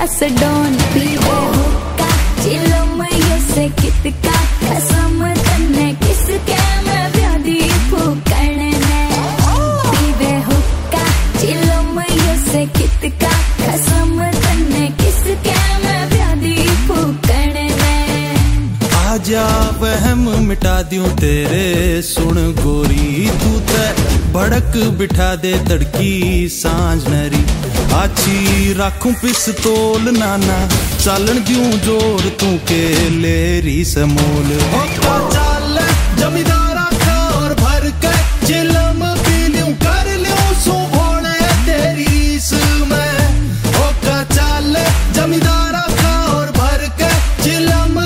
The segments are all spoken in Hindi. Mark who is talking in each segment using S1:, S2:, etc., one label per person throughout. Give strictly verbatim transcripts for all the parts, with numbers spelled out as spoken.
S1: दस डॉन पीवे हुक्का चिलम ये से कितका कसम तन्ने किसके मैं व्याधि फूकण ने पीवे हुक्का चिलम ये से कितका कसम तन्ने किसके मैं व्याधि फूकण ने
S2: आजा वहम मिटा दूं तेरे सुन गोरी तू ते भड़क बिठा दे तड़की सांझ नरी आछी राखूं पिस्तौल नाना चालन दूं जोर तू के लेरी समोल होका चाल जमींदारा खार भर के चिलम पी लूं कर लूं सो भोले तेरी इसमें होका चाल जमींदारा खार भर के चिलम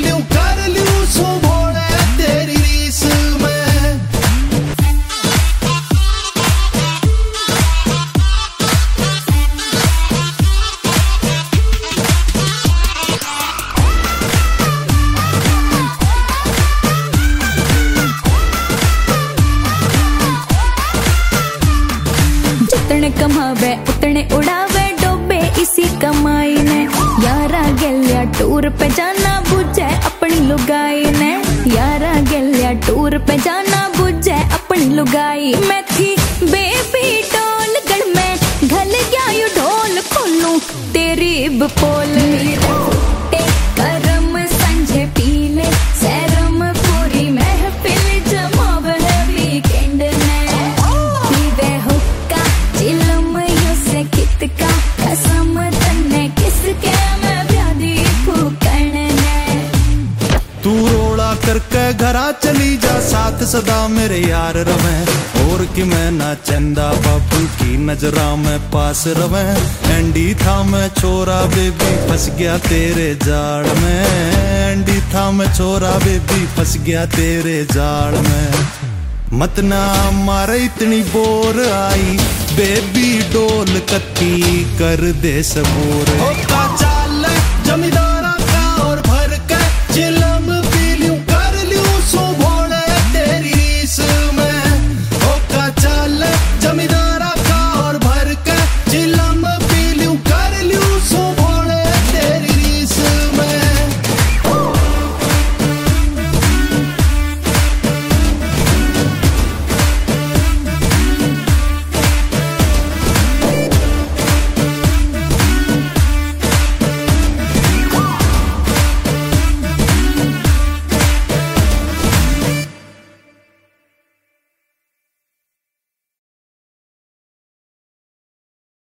S1: जितने कमावे उतने उड़ावे डोबे इसी कमाई ने यारा गलिया टूर पे जाना बुझे अपनी लुगाई ने यारा गलिया टूर पे जाना बुझे अपनी लुगाई मैं थी बेबी डोल गढ़ में घल गया यू ढोल खोलूं तेरी बपोल मेरे करम संझे पीले सैरम पूरी महफिल जमावे वीकेंड ने पीवे हुक्का चिलम यो से कितका कसम तन्ने किसके मैं व्याधि फूकण ने
S2: तू रोड़ा करके घरा चली जा साथ सदा मेरे यार रवे और कि मैं ना चंदा बाबू की नजरा में पास रवे एंडी था मैं छोरा बेबी फंस गया तेरे जाल में एंडी था मैं छोरा बेबी फंस गया तेरे जाल में मत ना मारे इतनी बोर आई बेबी डोल कत्ती कर दे सबूर